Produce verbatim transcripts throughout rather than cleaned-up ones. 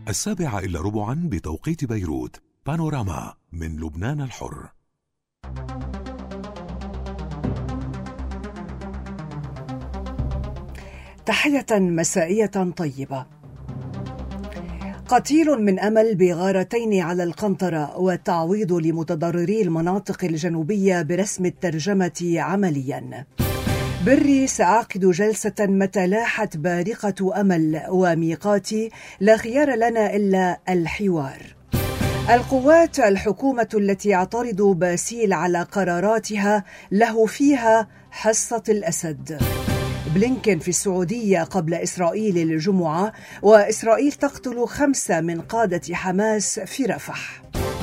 السابعة إلا ربعا بتوقيت بيروت. بانوراما من لبنان الحر. تحية مسائية طيبة. قتيل من أمل بغارتين على القنطرة، والتعويض لمتضرري المناطق الجنوبية برسم الترجمة عمليا. بري سأعقد جلسة متى لاحت بارقة أمل وميقاتي، لا خيار لنا إلا الحوار. القوات الحكومة التي يعترض باسيل على قراراتها له فيها حصة الأسد. بلينكن في السعودية قبل إسرائيل الجمعة، وإسرائيل تقتل خمسة من قادة حماس في رفح.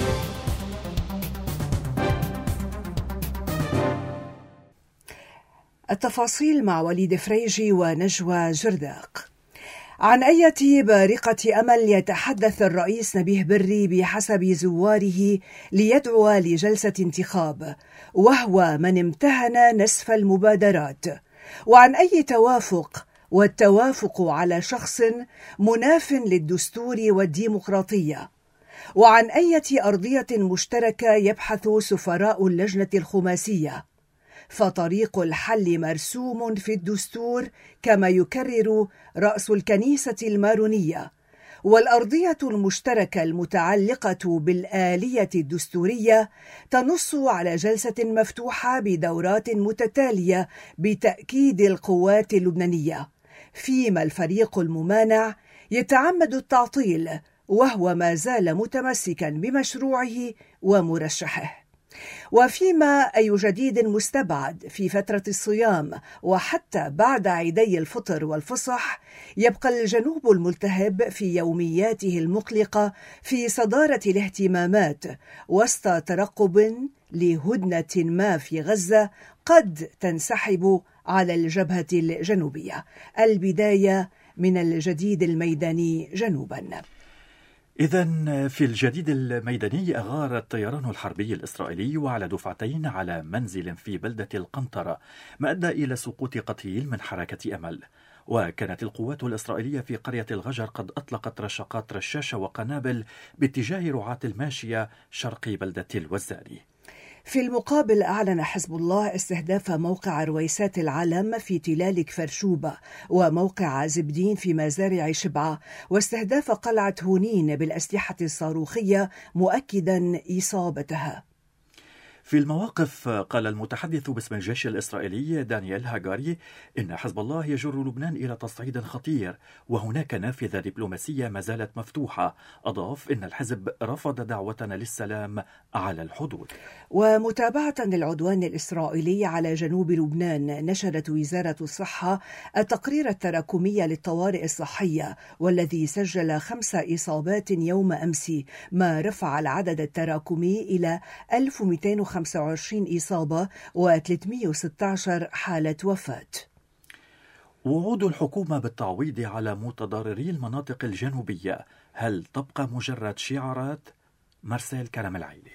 التفاصيل مع وليد فريجي ونجوى جرداق. عن أية بارقة أمل يتحدث الرئيس نبيه بري بحسب زواره ليدعو لجلسة انتخاب، وهو من امتهن نسف المبادرات؟ وعن أي توافق؟ والتوافق على شخص مناف للدستور والديمقراطية. وعن أية أرضية مشتركة يبحث سفراء اللجنة الخماسية؟ فطريق الحل مرسوم في الدستور كما يكرر رأس الكنيسة المارونية، والأرضية المشتركة المتعلقة بالآلية الدستورية تنص على جلسة مفتوحة بدورات متتالية بتأكيد القوات اللبنانية، فيما الفريق الممانع يتعمد التعطيل وهو ما زال متمسكا بمشروعه ومرشحه. وفيما أي جديد مستبعد في فترة الصيام وحتى بعد عيدي الفطر والفصح، يبقى الجنوب الملتهب في يومياته المقلقة في صدارة الاهتمامات وسط ترقب لهدنة ما في غزة قد تنسحب على الجبهة الجنوبية. البداية من الجديد الميداني جنوبا. إذن في الجديد الميداني أغار الطيران الحربي الإسرائيلي وعلى دفعتين على منزل في بلدة القنطرة، ما أدى إلى سقوط قتيل من حركة أمل. وكانت القوات الإسرائيلية في قرية الغجر قد أطلقت رشقات رشاشة وقنابل باتجاه رعاة الماشية شرق بلدة الوزاري. في المقابل أعلن حزب الله استهداف موقع رويسات العلم في تلال كفرشوبة، وموقع زبدين في مزارع شبعة، واستهداف قلعة هونين بالأسلحة الصاروخية مؤكدا إصابتها. في المواقف قال المتحدث باسم الجيش الإسرائيلي دانيال هاغاري إن حزب الله يجر لبنان إلى تصعيد خطير، وهناك نافذة دبلوماسية ما زالت مفتوحة. أضاف إن الحزب رفض دعوتنا للسلام على الحدود. ومتابعة للعدوان الإسرائيلي على جنوب لبنان، نشرت وزارة الصحة التقرير التراكمي للطوارئ الصحية، والذي سجل خمس إصابات يوم أمس، ما رفع العدد التراكمي إلى ألف ومئتين وخمسة وعشرين إصابة وثلاثمئة وستة عشر حالة وفاة. وعود الحكومة بالتعويض على متضرري المناطق الجنوبية هل تبقى مجرد شعارات؟ مارسيل كرم العيلي.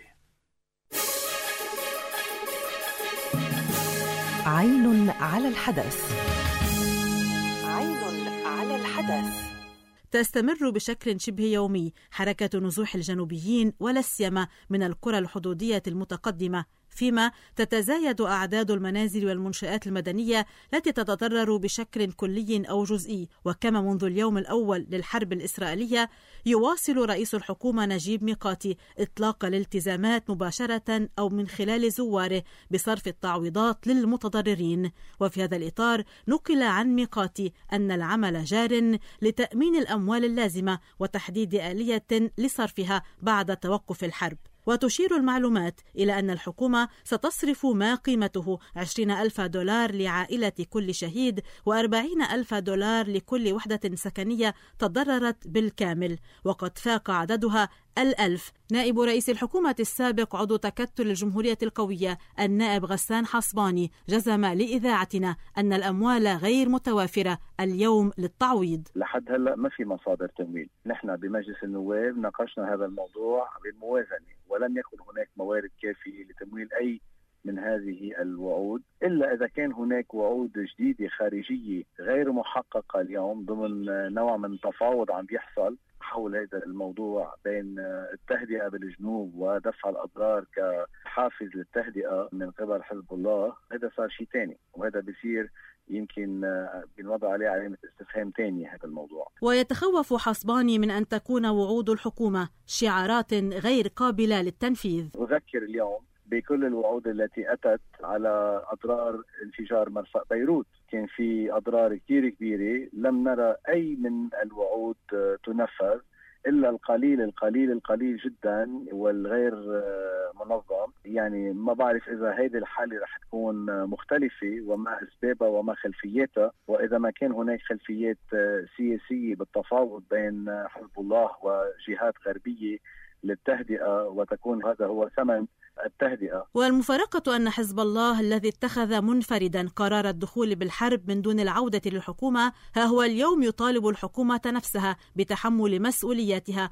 عين على الحدث. عين على الحدث. تستمر بشكل شبه يومي حركة نزوح الجنوبيين ولا سيما من القرى الحدودية المتقدمة، فيما تتزايد أعداد المنازل والمنشآت المدنية التي تتضرر بشكل كلي أو جزئي. وكما منذ اليوم الأول للحرب الإسرائيلية يواصل رئيس الحكومة نجيب ميقاتي إطلاق الالتزامات مباشرة أو من خلال زواره بصرف التعويضات للمتضررين. وفي هذا الإطار نقل عن ميقاتي أن العمل جار لتأمين الأموال اللازمة وتحديد آلية لصرفها بعد توقف الحرب. وتشير المعلومات إلى أن الحكومة ستصرف ما قيمته عشرين ألف دولار لعائلة كل شهيد وأربعين ألف دولار لكل وحدة سكنية تضررت بالكامل، وقد فاق عددها الألف. نائب رئيس الحكومة السابق عضو تكتل الجمهورية القوية النائب غسان حصباني جزم لإذاعتنا أن الأموال غير متوافرة اليوم للتعويض. لحد هلأ ما في مصادر تمويل. نحن بمجلس النواب ناقشنا هذا الموضوع بالموازنة، ولم يكن هناك موارد كافية لتمويل أي من هذه الوعود، إلا إذا كان هناك وعود جديدة خارجية غير محققة اليوم ضمن نوع من تفاوض عم بيحصل حول هذا الموضوع بين التهدئة بالجنوب ودفع الأضرار كحافز للتهدئة من قبل حزب الله. هذا صار شيء تاني، وهذا بيصير يمكن بنوضع عليه علامة استفهام تانية هذا الموضوع. ويتخوف حصباني من أن تكون وعود الحكومة شعارات غير قابلة للتنفيذ. أذكر اليوم بكل الوعود التي أتت على أضرار انفجار مرفأ بيروت، كان في أضرار كتير كبيرة، لم نرى أي من الوعود تنفذ إلا القليل القليل القليل جدا والغير منظم. يعني ما بعرف إذا هذه الحالة رح تكون مختلفة وما أسبابها وما خلفياتها، وإذا ما كان هناك خلفيات سياسية بالتفاوض بين حزب الله وجهات غربية للتهدئة، وتكون هذا هو ثمن التهدئة. والمفارقة أن حزب الله الذي اتخذ منفردا قرار الدخول بالحرب من دون العودة للحكومة، ها هو اليوم يطالب الحكومة نفسها بتحمل مسؤولياتها.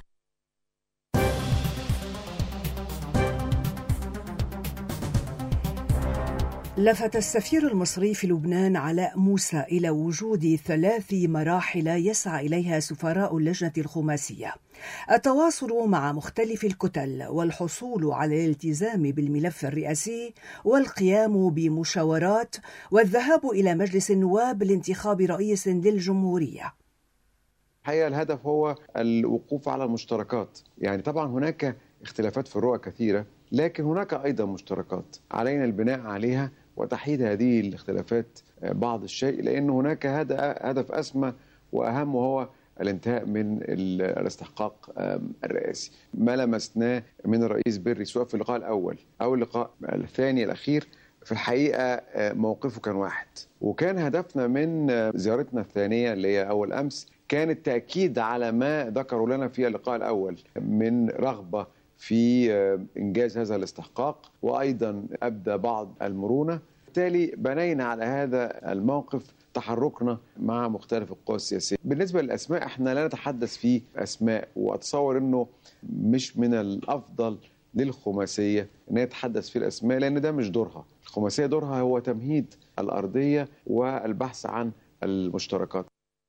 لفت السفير المصري في لبنان علاء موسى إلى وجود ثلاث مراحل يسعى إليها سفراء اللجنة الخماسية: التواصل مع مختلف الكتل، والحصول على الالتزام بالملف الرئاسي، والقيام بمشاورات، والذهاب إلى مجلس النواب لانتخاب رئيس للجمهورية. الحقيقة الهدف هو الوقوف على المشتركات. يعني طبعا هناك اختلافات في الرؤى كثيرة، لكن هناك أيضا مشتركات علينا البناء عليها وتحييد هذه الاختلافات بعض الشيء، لأن هناك هدف أسمى وأهم، وهو الانتهاء من الاستحقاق الرئاسي. ما لمسناه من الرئيس بري سواء في اللقاء الأول أو اللقاء الثاني الأخير، في الحقيقة موقفه كان واحد، وكان هدفنا من زيارتنا الثانية اللي هي أول أمس كان التأكيد على ما ذكروا لنا في اللقاء الأول من رغبة في إنجاز هذا الاستحقاق، وأيضا أبدى بعض المرونة. بالتالي بنينا على هذا الموقف تحركنا مع مختلف القوى السياسية. بالنسبة للأسماء احنا لا نتحدث في أسماء، وأتصور أنه مش من الأفضل للخماسية أن يتحدث في الأسماء، لأن ده مش دورها. الخماسية دورها هو تمهيد الأرضية والبحث عن المشتركات.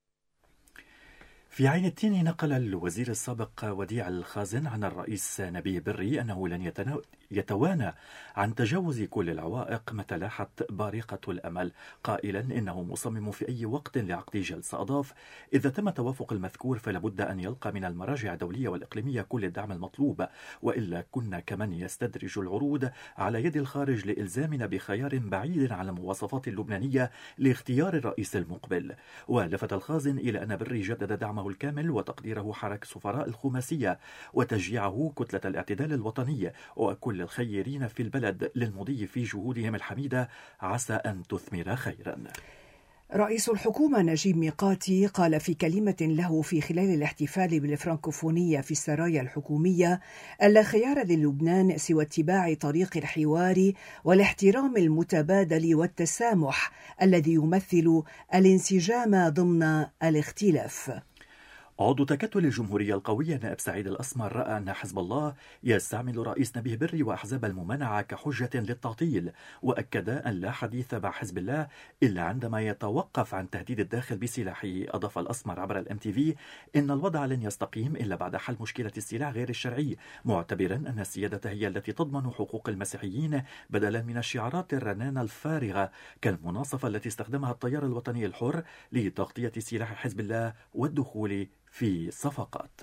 في عين التين نقل الوزير السابق وديع الخازن عن الرئيس نبيه بري أنه لن يتوانى عن تجاوز كل العوائق متى لاحت بارقة الأمل، قائلا إنه مصمم في أي وقت لعقد جلسة. أضاف: إذا تم توافق المذكور فلابد أن يلقى من المراجع الدولية والإقليمية كل الدعم المطلوب، وإلا كنا كمن يستدرج العروض على يد الخارج لإلزامنا بخيار بعيد عن المواصفات اللبنانية لاختيار الرئيس المقبل. ولفت الخازن إلى أن بري جدد دعمه الكامل وتقديره حركة سفراء الخماسية وتشجيعه كتلة الاعتدال الوطني وكل الخيرين في البلد للمضي في جهودهم الحميدة، عسى أن تثمر خيرا. رئيس الحكومة نجيب ميقاتي قال في كلمة له في خلال الاحتفال بالفرنكوفونية في السرايا الحكومية: ألا خيار للبنان سوى اتباع طريق الحوار والاحترام المتبادل والتسامح الذي يمثل الانسجام ضمن الاختلاف. عضو تكتل الجمهورية القوية نائب سعيد الأسمر رأى أن حزب الله يستعمل رئيس نبيه بري وأحزاب الممانعة كحجة للتعطيل، وأكد أن لا حديث مع حزب الله إلا عندما يتوقف عن تهديد الداخل بسلاحه. أضاف الأسمر عبر الام تي في إن الوضع لن يستقيم إلا بعد حل مشكلة السلاح غير الشرعي، معتبرا أن السيادة هي التي تضمن حقوق المسيحيين بدلا من الشعارات الرنانة الفارغة كالمناصفة التي استخدمها التيار الوطني الحر لتغطية سلاح حزب الله والدخول في صفقات.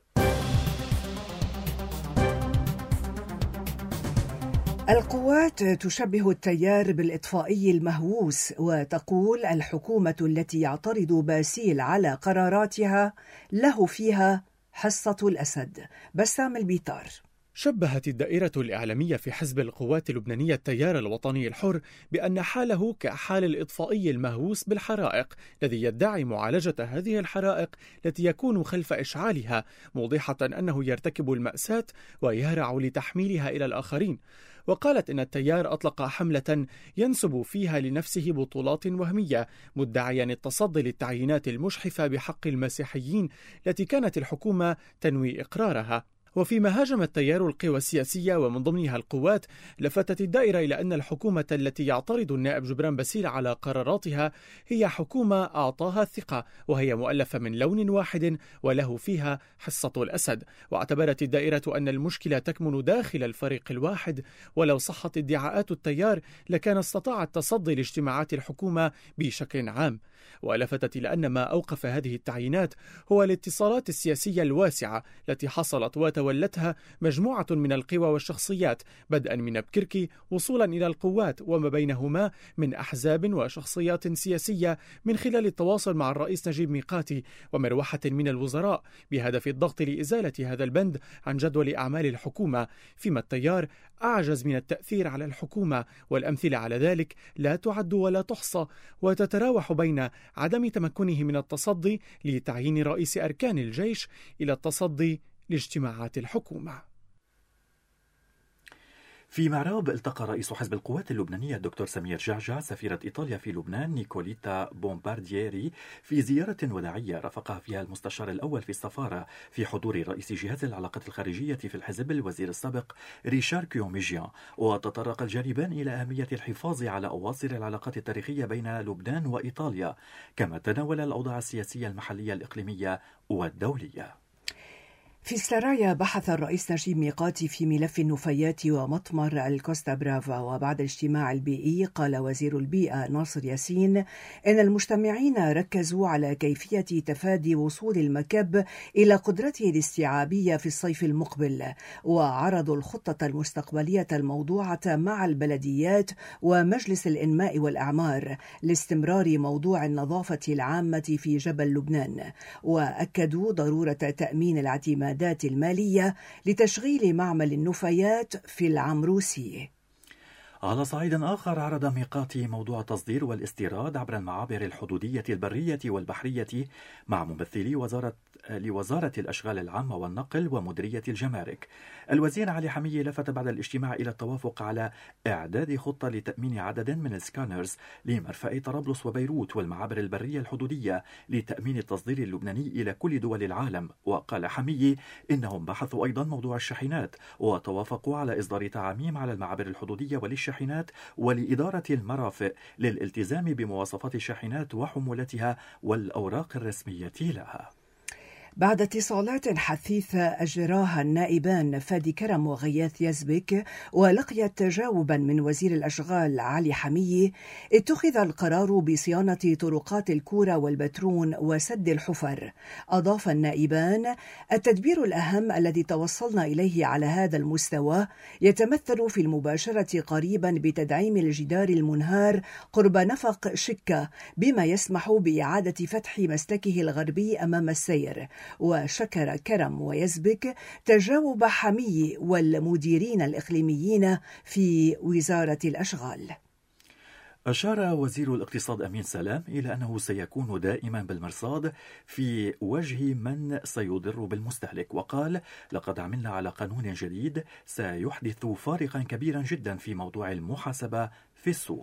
القوات تشبه التيار بالإطفائي المهووس، وتقول الحكومة التي يعترض باسيل على قراراتها له فيها حصة الأسد. بسام البيطار. شبهت الدائرة الإعلامية في حزب القوات اللبنانية التيار الوطني الحر بأن حاله كحال الإطفائي المهووس بالحرائق الذي يدعي معالجة هذه الحرائق التي يكون خلف إشعالها، موضحة أنه يرتكب المأساة ويهرع لتحميلها إلى الآخرين. وقالت إن التيار أطلق حملة ينسب فيها لنفسه بطولات وهمية، مدعيا التصدي للتعيينات المجحفة بحق المسيحيين التي كانت الحكومة تنوي إقرارها. وفيما هاجم التيار القوى السياسية ومن ضمنها القوات، لفتت الدائرة إلى أن الحكومة التي يعترض النائب جبران باسيل على قراراتها هي حكومة أعطاها الثقة، وهي مؤلفة من لون واحد وله فيها حصة الأسد. واعتبرت الدائرة أن المشكلة تكمن داخل الفريق الواحد، ولو صحت ادعاءات التيار لكان استطاع التصدي لاجتماعات الحكومة بشكل عام. ولفتت إلى أن ما أوقف هذه التعيينات هو الاتصالات السياسية الواسعة التي حصلت وتولتها مجموعة من القوى والشخصيات، بدءا من بكركي وصولا إلى القوات وما بينهما من أحزاب وشخصيات سياسية، من خلال التواصل مع الرئيس نجيب ميقاتي ومروحة من الوزراء بهدف الضغط لإزالة هذا البند عن جدول أعمال الحكومة، فيما التيار أعجز من التأثير على الحكومة، والأمثلة على ذلك لا تعد ولا تحصى، وتتراوح بين عدم تمكنه من التصدي لتعيين رئيس أركان الجيش إلى التصدي لاجتماعات الحكومة. في معراب التقى رئيس حزب القوات اللبنانية الدكتور سمير جعجع سفيرة إيطاليا في لبنان نيكوليتا بومباردييري في زيارة وداعية رافقها فيها المستشار الأول في السفارة في حضور رئيس جهاز العلاقات الخارجية في الحزب الوزير السابق ريشار كيوميجيان. وتطرق الجانبان إلى أهمية الحفاظ على أواصر العلاقات التاريخية بين لبنان وإيطاليا، كما تناول الأوضاع السياسية المحلية الإقليمية والدولية. في السرايا بحث الرئيس نجيب ميقاتي في ملف النفايات ومطمر الكوستا برافا. وبعد الاجتماع البيئي قال وزير البيئة ناصر ياسين إن المجتمعين ركزوا على كيفية تفادي وصول المكب إلى قدرته الاستيعابية في الصيف المقبل، وعرضوا الخطة المستقبلية الموضوعة مع البلديات ومجلس الإنماء والأعمار لاستمرار موضوع النظافة العامة في جبل لبنان، وأكدوا ضرورة تأمين الاعتماد المالية لتشغيل معمل النفايات في العمروسية. على صعيد آخر عرض ميقاتي موضوع التصدير والاستيراد عبر المعابر الحدودية البرية والبحرية مع ممثلي وزارة لوزارة الأشغال العامة والنقل ومديرية الجمارك. الوزير علي حمية لفت بعد الاجتماع إلى التوافق على إعداد خطة لتأمين عدد من السكانرز لمرفأي طرابلس وبيروت والمعابر البرية الحدودية لتأمين التصدير اللبناني إلى كل دول العالم. وقال حمية إنهم بحثوا أيضا موضوع الشاحنات وتوافقوا على إصدار تعاميم على المعابر الحدودية وللشاحنات ولإدارة المرافق للالتزام بمواصفات الشاحنات وحمولتها والأوراق الرسمية لها. بعد اتصالات حثيثة أجراها النائبان فادي كرم وغياث يزبك ولقيت تجاوبا من وزير الأشغال علي حمية، اتخذ القرار بصيانة طرقات الكورة والبترون وسد الحفر. أضاف النائبان: التدبير الأهم الذي توصلنا إليه على هذا المستوى يتمثل في المباشرة قريبا بتدعيم الجدار المنهار قرب نفق شكة بما يسمح بإعادة فتح مسلكه الغربي أمام السير. وشكر كرم ويزبك تجاوب حمية والمديرين الإقليميين في وزارة الأشغال. أشار وزير الاقتصاد أمين سلام إلى أنه سيكون دائما بالمرصاد في وجه من سيضر بالمستهلك، وقال: لقد عملنا على قانون جديد سيحدث فارقا كبيرا جدا في موضوع المحاسبة في السوق.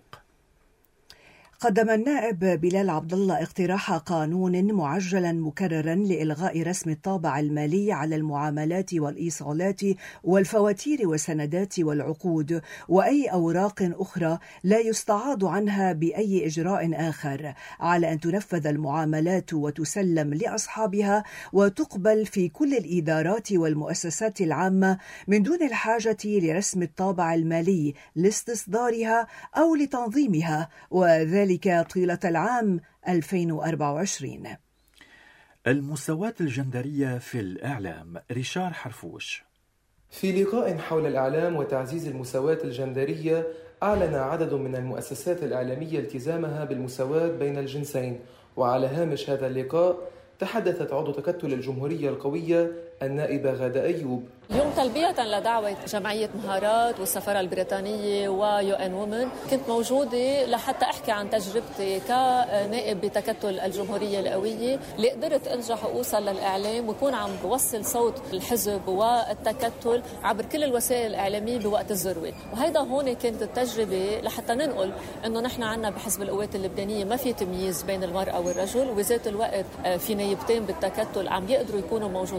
قدم النائب بلال عبد الله اقتراح قانون معجلا مكررا لإلغاء رسم الطابع المالي على المعاملات والإيصالات والفواتير والسندات والعقود وأي أوراق أخرى لا يستعاض عنها بأي إجراء آخر، على أن تنفذ المعاملات وتسلم لأصحابها وتقبل في كل الإدارات والمؤسسات العامة من دون الحاجة لرسم الطابع المالي لاستصدارها أو لتنظيمها، وذلك طيلة العام ألفين وأربعة وعشرين. المساواة الجندرية في الإعلام. ريشار حرفوش. في لقاء حول الإعلام وتعزيز المساواة الجندرية، أعلن عدد من المؤسسات الإعلامية التزامها بالمساواة بين الجنسين. وعلى هامش هذا اللقاء تحدثت عضو تكتل الجمهورية القوية النائبة غادة أيوب. اليوم تلبية لدعوة جمعية مهارات والسفارة البريطانية ويو ان وومن، كنت موجودة لحتى أحكي عن تجربتي كنائب بتكتل الجمهورية القوية، اللي قدرت أنجح وأوصل للإعلام ويكون عم بوصل صوت الحزب والتكتل عبر كل الوسائل الإعلامية بوقت الذروة. وهيدا هون كانت التجربة لحتى ننقل إنه نحن عنا بحزب القوات اللبنانية ما في تمييز بين المرأة والرجل، وبذات الوقت في نايبتين بالتكتل عم يقدروا يكونوا موجودين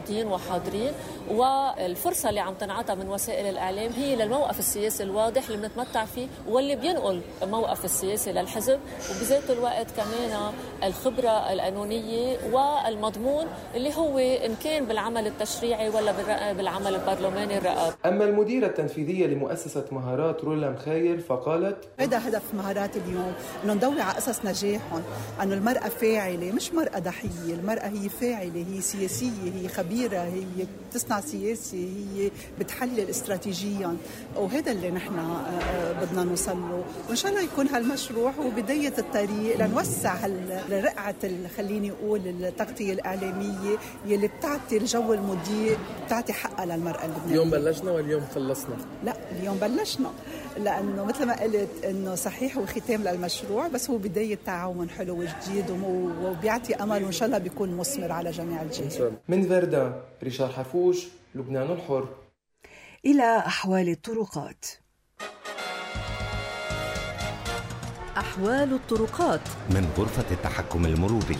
الحاضرين، والفرصة اللي عم تنعطى من وسائل الإعلام هي للموقف السياسي الواضح اللي بنتمتع فيه واللي بينقل موقف السياسي للحزب، وبذات الوقت كمان الخبرة القانونية والمضمون اللي هو إن كان بالعمل التشريعي ولا بالعمل البرلماني الرقابي. أما المديرة التنفيذية لمؤسسة مهارات رولا مخايل فقالت: هذا هدف مهارات اليوم، إنه نضوي على قصص نجاحهم، أنه المرأة فاعلة مش مرأة ضحية، المرأة هي فاعلة، هي سياسية، هي خبيرة، هي بتصنع سياسة، هي بتحلل استراتيجيا، وهذا اللي نحن بدنا نوصل له. وإن شاء الله يكون هالمشروع هو بداية الطريق لنوسع هالرقعة، خليني أقول التغطية الإعلامية يلي بتعطي الجو المضيء، بتعطي حقها للمرأة اللبنانية. اليوم بلشنا واليوم خلصنا؟ لا، اليوم بلشنا، لأنه مثل ما قلت إنه صحيح هو ختام للمشروع، بس هو بداية تعاون حلو وجديد وبيعطي أمل، وإن شاء الله بيكون مثمر على جميع الجهات. من فردان، ريشار حفوش، لبنان الحر. إلى أحوال الطرقات. أحوال الطرقات من غرفة التحكم المروري.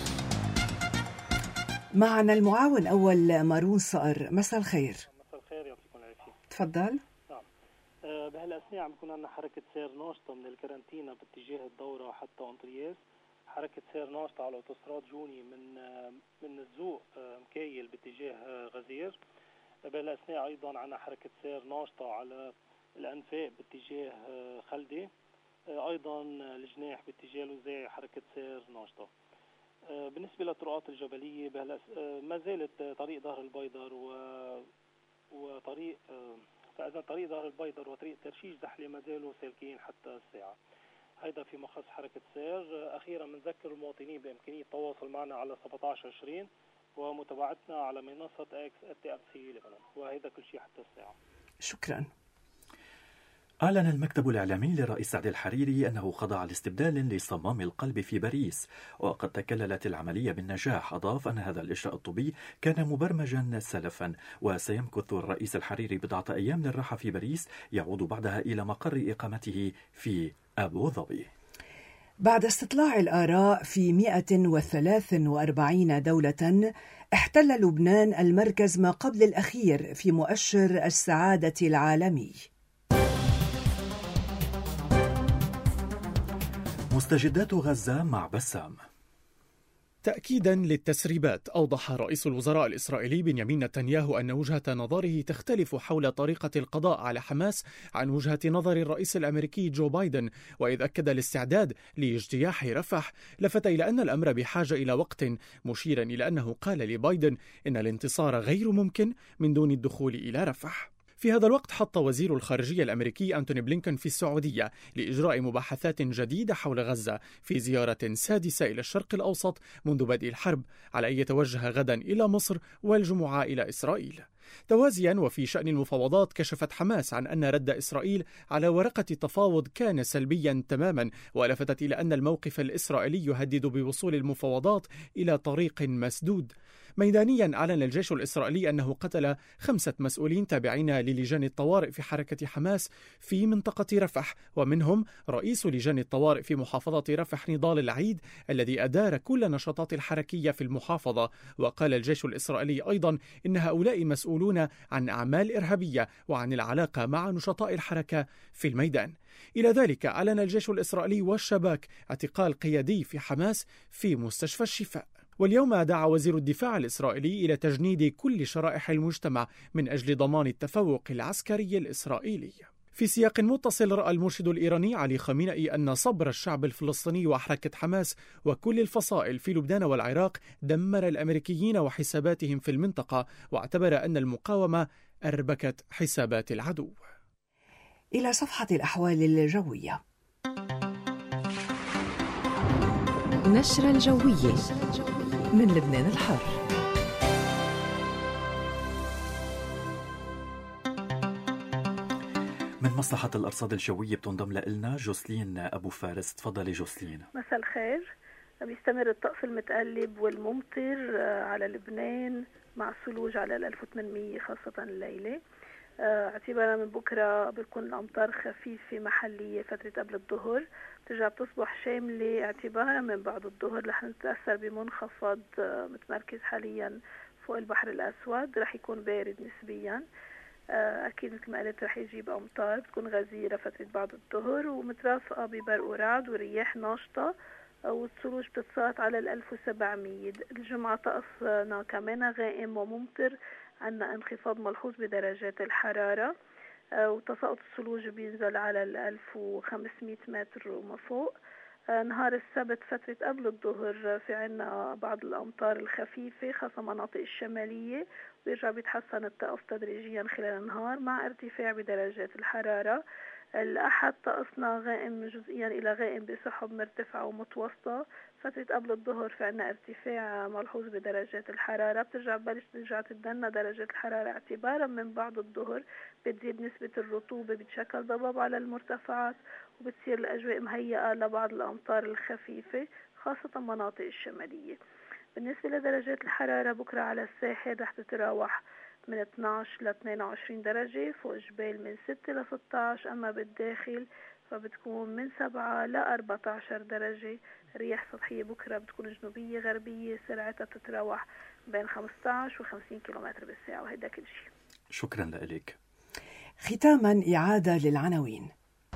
معنا المعاون أول مارون صقر. مساء الخير. مساء الخير، يعطيكم العافية. تفضل. نعم. أه بهالأثناء عم يكون عندنا حركة سير ناشطة من الكارنتينا باتجاه الدورة حتى أنطرياس، حركة سير ناشطة على أوتوستراد جوني من من الزوق مكايل باتجاه غزير. بهالأثناء أيضا عندنا حركة سير ناشطة على الأنفاق باتجاه خلدي، أيضا الجناح باتجاه الوزاعي حركة سير ناشطة. بالنسبة للطرقات الجبلية ما زالت طريق ظهر البيضر و... وطريق فإذا طريق ظهر البيضر وطريق ترشيش زحلة ما زالوا سالكين حتى الساعة. هيدا في مخص حركة سير. أخيرا بنذكر المواطنين بإمكانية التواصل معنا على سبعة عشر عشرين ومتابعتنا على منصة اكس تي ام سي لبنان، وهيدا كل شيء حتى الساعة. شكرا. أعلن المكتب الإعلامي للرئيس سعد الحريري أنه خضع لاستبدال لصمام القلب في باريس، وقد تكللت العملية بالنجاح. أضاف أن هذا الإجراء الطبي كان مبرمجا سلفا، وسيمكث الرئيس الحريري بضعة أيام للراحة في باريس، يعود بعدها إلى مقر إقامته في أبو ظبي. بعد استطلاع الآراء في مئة وثلاث وأربعين دولة، احتل لبنان المركز ما قبل الأخير في مؤشر السعادة العالمي. مستجدات غزة مع بسام. تأكيدا للتسريبات، أوضح رئيس الوزراء الإسرائيلي بنيامين نتنياهو أن وجهة نظره تختلف حول طريقة القضاء على حماس عن وجهة نظر الرئيس الأمريكي جو بايدن. وإذ أكد الاستعداد لاجتياح رفح، لفت إلى أن الأمر بحاجة إلى وقت، مشيرا إلى أنه قال لبايدن إن الانتصار غير ممكن من دون الدخول إلى رفح. في هذا الوقت حط وزير الخارجية الأمريكي أنتوني بلينكن في السعودية لإجراء مباحثات جديدة حول غزة في زيارة سادسة إلى الشرق الأوسط منذ بدء الحرب، على أن يتوجه غدا إلى مصر والجمعة إلى إسرائيل. توازيا وفي شأن المفاوضات، كشفت حماس عن أن رد إسرائيل على ورقة التفاوض كان سلبيا تماما، ولفتت إلى أن الموقف الإسرائيلي يهدد بوصول المفاوضات إلى طريق مسدود. ميدانيا، أعلن الجيش الإسرائيلي أنه قتل خمسة مسؤولين تابعين للجان الطوارئ في حركة حماس في منطقة رفح، ومنهم رئيس لجان الطوارئ في محافظة رفح نضال العيد الذي أدار كل النشاطات الحركية في المحافظة. وقال الجيش الإسرائيلي أيضا إن هؤلاء مسؤولون عن أعمال إرهابية وعن العلاقة مع نشطاء الحركة في الميدان. إلى ذلك، أعلن الجيش الإسرائيلي والشباك اعتقال قيادي في حماس في مستشفى الشفاء. واليوم دعا وزير الدفاع الإسرائيلي إلى تجنيد كل شرائح المجتمع من أجل ضمان التفوق العسكري الإسرائيلي. في سياق متصل، رأى المرشد الإيراني علي خامنئي أن صبر الشعب الفلسطيني وحركة حماس وكل الفصائل في لبنان والعراق دمر الأمريكيين وحساباتهم في المنطقة، واعتبر أن المقاومة أربكت حسابات العدو. إلى صفحة الأحوال الجوية. نشرة الجوية من لبنان الحر. من مصلحة الأرصاد الجوية بتنضم لنا جوسلين أبو فارس. تفضلي جوسلين. مساء الخير. بيستمر الطقس المتقلب والممطر على لبنان مع الثلوج على الألف وثمانمية خاصة الليلة. اعتبارا من بكرة بتكون الأمطار خفيفة محلية فترة قبل الظهر، ترجع بتصبح شاملة اعتبارا من بعد الظهر، رح نتأثر بمنخفض متمركز حاليا فوق البحر الأسود رح يكون بارد نسبيا. أكيد مثل ما قلت رح يجيب أمطار بتكون غزيرة فترة بعد الظهر ومترافقة ببرق ورعد ورياح ناشطة، والثلوج بتتساقط على الألف وسبعمية. الجمعة طقسنا كمان غائم وممطر، عنا انخفاض ملحوظ بدرجات الحرارة، وتساقط الثلوج بينزل على الألف وخمسمية متر وما فوق. نهار السبت فترة قبل الظهر في عنا بعض الأمطار الخفيفة خاصة مناطق الشمالية، ويرجع بيتحسن الطقس تدريجيا خلال النهار مع ارتفاع بدرجات الحرارة. الأحد طقسنا غائم جزئيا إلى غائم بسحب مرتفعة ومتوسطة. فترة قبل الظهر في عنا ارتفاع ملحوظ بدرجات الحرارة، بترجع بلش ترجع تدنى درجات الحرارة اعتبارا من بعد الظهر، بتزيد نسبة الرطوبة بتشكل ضباب على المرتفعات، وبتصير الأجواء مهيئة لبعض الأمطار الخفيفة خاصة مناطق الشمالية. بالنسبة لدرجات الحرارة بكرة على الساحل رح تتراوح من اثنعش ل اثنين وعشرين درجة، فوق جبال من ستة ل ستة عشر، أما بالداخل فبتكون من سبعة ل أربعة عشر درجة. رياح سطحية بكرة بتكون جنوبية غربية سرعتها بتتراوح بين خمسة عشر و خمسين كيلومتر بالساعة. وهذا كل شيء. شكرا لك. ختاما إعادة للعناوين.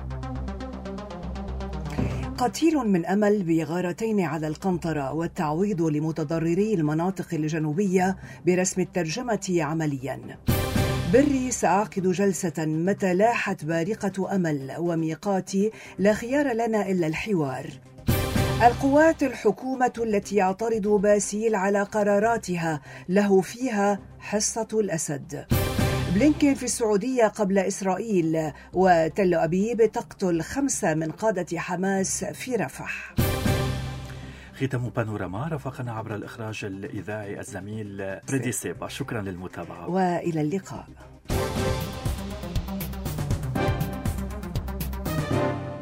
قتيل من أمل بغارتين على القنطرة والتعويض لمتضرري المناطق الجنوبية برسم الترجمة عمليا. بري سأعقد جلسة متى لاحت بارقة أمل وميقاتي لا خيار لنا إلا الحوار. القوات الحكومة التي يعترض باسيل على قراراتها له فيها حصة الأسد. بلينكين في السعودية قبل إسرائيل، وتل أبيب تقتل خمسة من قادة حماس في رفح. ختام بانوراما، رافقنا عبر الإخراج الإذاعي الزميل فريدي سيبا. شكرا للمتابعة وإلى اللقاء.